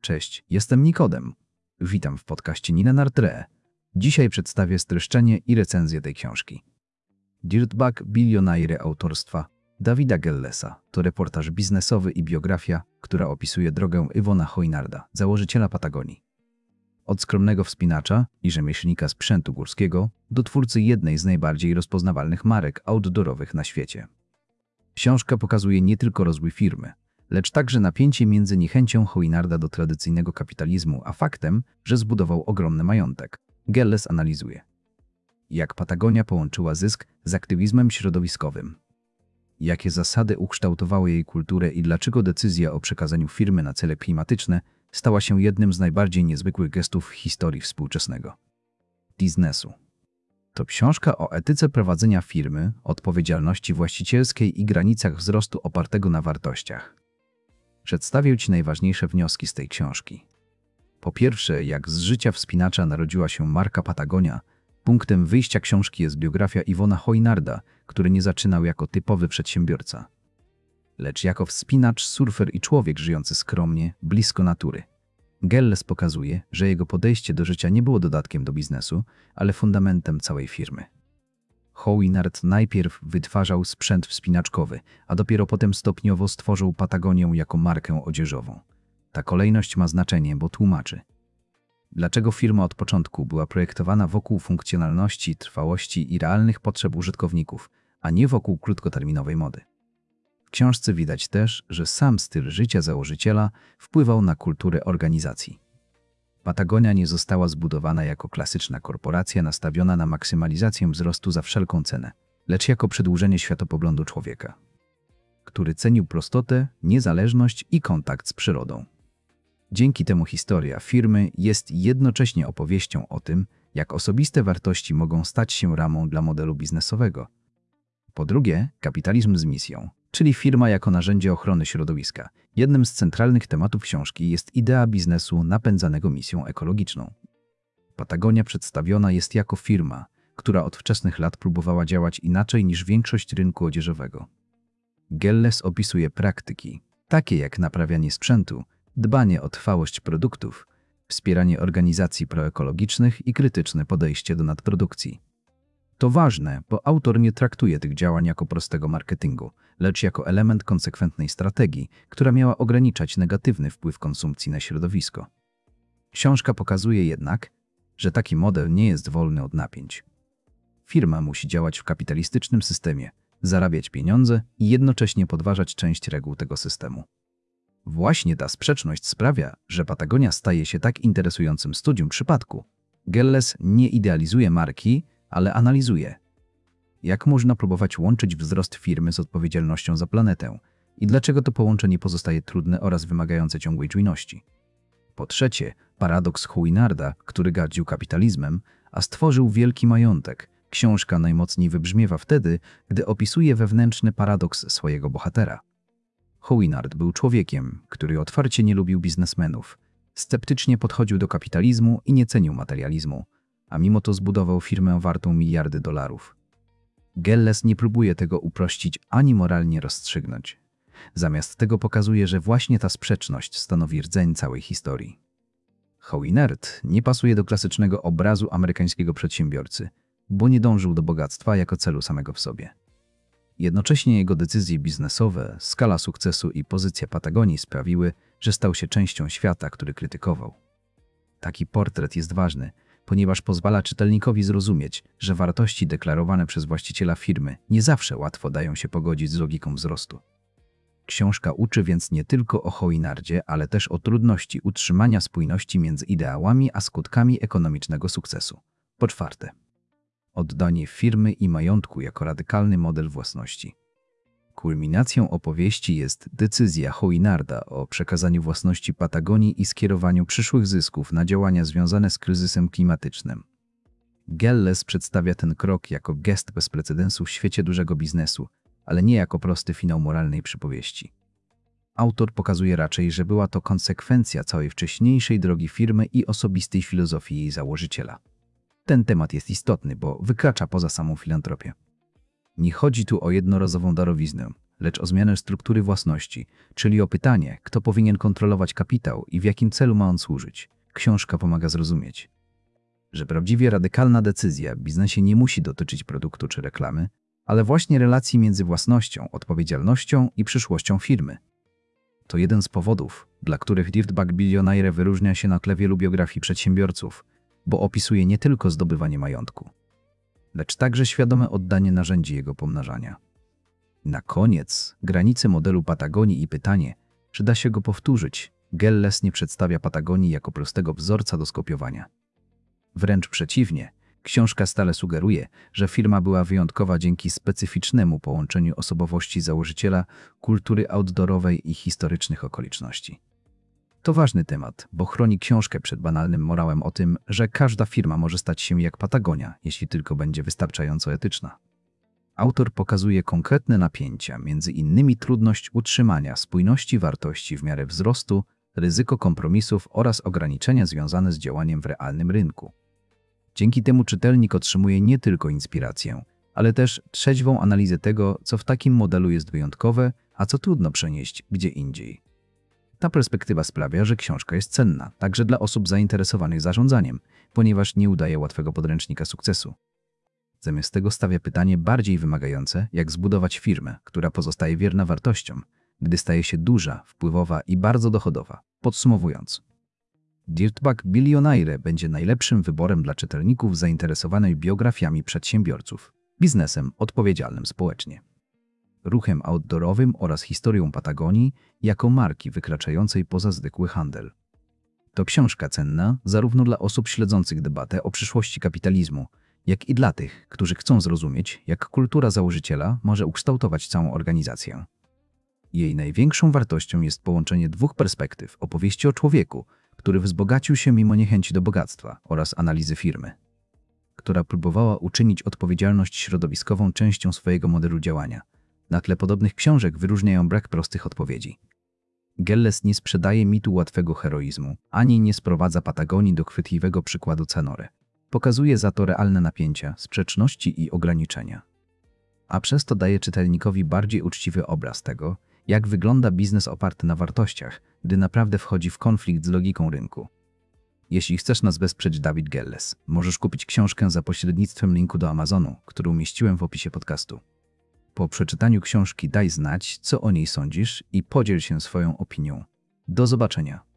Cześć, jestem Nikodem. Witam w podcaście Nina Nartre. Dzisiaj przedstawię streszczenie i recenzję tej książki. Dirtbag Billionaire autorstwa Davida Gellesa to reportaż biznesowy i biografia, która opisuje drogę Yvona Chouinarda, założyciela Patagonii. Od skromnego wspinacza i rzemieślnika sprzętu górskiego do twórcy jednej z najbardziej rozpoznawalnych marek outdoorowych na świecie. Książka pokazuje nie tylko rozwój firmy, lecz także napięcie między niechęcią Chouinarda do tradycyjnego kapitalizmu, a faktem, że zbudował ogromny majątek. Gelles analizuje, jak Patagonia połączyła zysk z aktywizmem środowiskowym, jakie zasady ukształtowały jej kulturę i dlaczego decyzja o przekazaniu firmy na cele klimatyczne stała się jednym z najbardziej niezwykłych gestów w historii współczesnego biznesu. To książka o etyce prowadzenia firmy, odpowiedzialności właścicielskiej i granicach wzrostu opartego na wartościach. Przedstawię Ci najważniejsze wnioski z tej książki. Po pierwsze, jak z życia wspinacza narodziła się marka Patagonia. Punktem wyjścia książki jest biografia Yvona Chouinarda, który nie zaczynał jako typowy przedsiębiorca, lecz jako wspinacz, surfer i człowiek żyjący skromnie, blisko natury. Gelles pokazuje, że jego podejście do życia nie było dodatkiem do biznesu, ale fundamentem całej firmy. Chouinard najpierw wytwarzał sprzęt wspinaczkowy, a dopiero potem stopniowo stworzył Patagonię jako markę odzieżową. Ta kolejność ma znaczenie, bo tłumaczy, dlaczego firma od początku była projektowana wokół funkcjonalności, trwałości i realnych potrzeb użytkowników, a nie wokół krótkoterminowej mody. W książce widać też, że sam styl życia założyciela wpływał na kulturę organizacji. Patagonia nie została zbudowana jako klasyczna korporacja nastawiona na maksymalizację wzrostu za wszelką cenę, lecz jako przedłużenie światopoglądu człowieka, który cenił prostotę, niezależność i kontakt z przyrodą. Dzięki temu historia firmy jest jednocześnie opowieścią o tym, jak osobiste wartości mogą stać się ramą dla modelu biznesowego. Po drugie, kapitalizm z misją, czyli firma jako narzędzie ochrony środowiska. Jednym z centralnych tematów książki jest idea biznesu napędzanego misją ekologiczną. Patagonia przedstawiona jest jako firma, która od wczesnych lat próbowała działać inaczej niż większość rynku odzieżowego. Gelles opisuje praktyki, takie jak naprawianie sprzętu, dbanie o trwałość produktów, wspieranie organizacji proekologicznych i krytyczne podejście do nadprodukcji. To ważne, bo autor nie traktuje tych działań jako prostego marketingu, lecz jako element konsekwentnej strategii, która miała ograniczać negatywny wpływ konsumpcji na środowisko. Książka pokazuje jednak, że taki model nie jest wolny od napięć. Firma musi działać w kapitalistycznym systemie, zarabiać pieniądze i jednocześnie podważać część reguł tego systemu. Właśnie ta sprzeczność sprawia, że Patagonia staje się tak interesującym studium przypadku. Gelles nie idealizuje marki, ale analizuje, jak można próbować łączyć wzrost firmy z odpowiedzialnością za planetę i dlaczego to połączenie pozostaje trudne oraz wymagające ciągłej czujności. Po trzecie, paradoks Chouinarda, który gardził kapitalizmem, a stworzył wielki majątek. Książka najmocniej wybrzmiewa wtedy, gdy opisuje wewnętrzny paradoks swojego bohatera. Chouinard był człowiekiem, który otwarcie nie lubił biznesmenów, sceptycznie podchodził do kapitalizmu i nie cenił materializmu, a mimo to zbudował firmę wartą miliardy dolarów. Gelles nie próbuje tego uprościć ani moralnie rozstrzygnąć. Zamiast tego pokazuje, że właśnie ta sprzeczność stanowi rdzeń całej historii. Chouinard nie pasuje do klasycznego obrazu amerykańskiego przedsiębiorcy, bo nie dążył do bogactwa jako celu samego w sobie. Jednocześnie jego decyzje biznesowe, skala sukcesu i pozycja Patagonii sprawiły, że stał się częścią świata, który krytykował. Taki portret jest ważny, ponieważ pozwala czytelnikowi zrozumieć, że wartości deklarowane przez właściciela firmy nie zawsze łatwo dają się pogodzić z logiką wzrostu. Książka uczy więc nie tylko o Chouinardzie, ale też o trudności utrzymania spójności między ideałami a skutkami ekonomicznego sukcesu. Po czwarte, oddanie firmy i majątku jako radykalny model własności. Kulminacją opowieści jest decyzja Chouinarda o przekazaniu własności Patagonii i skierowaniu przyszłych zysków na działania związane z kryzysem klimatycznym. Gelles przedstawia ten krok jako gest bez precedensu w świecie dużego biznesu, ale nie jako prosty finał moralnej przypowieści. Autor pokazuje raczej, że była to konsekwencja całej wcześniejszej drogi firmy i osobistej filozofii jej założyciela. Ten temat jest istotny, bo wykracza poza samą filantropię. Nie chodzi tu o jednorazową darowiznę, lecz o zmianę struktury własności, czyli o pytanie, kto powinien kontrolować kapitał i w jakim celu ma on służyć. Książka pomaga zrozumieć, że prawdziwie radykalna decyzja w biznesie nie musi dotyczyć produktu czy reklamy, ale właśnie relacji między własnością, odpowiedzialnością i przyszłością firmy. To jeden z powodów, dla których Dirtbag Billionaire wyróżnia się na tle wielu biografii przedsiębiorców, bo opisuje nie tylko zdobywanie majątku, lecz także świadome oddanie narzędzi jego pomnażania. Na koniec granice modelu Patagonii i pytanie, czy da się go powtórzyć. Gelles nie przedstawia Patagonii jako prostego wzorca do skopiowania. Wręcz przeciwnie, książka stale sugeruje, że firma była wyjątkowa dzięki specyficznemu połączeniu osobowości założyciela, kultury outdoorowej i historycznych okoliczności. To ważny temat, bo chroni książkę przed banalnym morałem o tym, że każda firma może stać się jak Patagonia, jeśli tylko będzie wystarczająco etyczna. Autor pokazuje konkretne napięcia, między innymi trudność utrzymania spójności wartości w miarę wzrostu, ryzyko kompromisów oraz ograniczenia związane z działaniem w realnym rynku. Dzięki temu czytelnik otrzymuje nie tylko inspirację, ale też trzeźwą analizę tego, co w takim modelu jest wyjątkowe, a co trudno przenieść gdzie indziej. Ta perspektywa sprawia, że książka jest cenna, także dla osób zainteresowanych zarządzaniem, ponieważ nie udaje łatwego podręcznika sukcesu. Zamiast tego stawia pytanie bardziej wymagające, jak zbudować firmę, która pozostaje wierna wartościom, gdy staje się duża, wpływowa i bardzo dochodowa. Podsumowując, Dirtbag Billionaire będzie najlepszym wyborem dla czytelników zainteresowanych biografiami przedsiębiorców, biznesem odpowiedzialnym społecznie, ruchem outdoorowym oraz historią Patagonii jako marki wykraczającej poza zwykły handel. To książka cenna zarówno dla osób śledzących debatę o przyszłości kapitalizmu, jak i dla tych, którzy chcą zrozumieć, jak kultura założyciela może ukształtować całą organizację. Jej największą wartością jest połączenie dwóch perspektyw opowieści o człowieku, który wzbogacił się mimo niechęci do bogactwa, oraz analizy firmy, która próbowała uczynić odpowiedzialność środowiskową częścią swojego modelu działania. Na tle podobnych książek wyróżniają brak prostych odpowiedzi. Gelles nie sprzedaje mitu łatwego heroizmu, ani nie sprowadza Patagonii do chwytliwego przykładu Canore. Pokazuje za to realne napięcia, sprzeczności i ograniczenia. A przez to daje czytelnikowi bardziej uczciwy obraz tego, jak wygląda biznes oparty na wartościach, gdy naprawdę wchodzi w konflikt z logiką rynku. Jeśli chcesz nas wesprzeć, David Gelles, możesz kupić książkę za pośrednictwem linku do Amazonu, który umieściłem w opisie podcastu. Po przeczytaniu książki daj znać, co o niej sądzisz i podziel się swoją opinią. Do zobaczenia.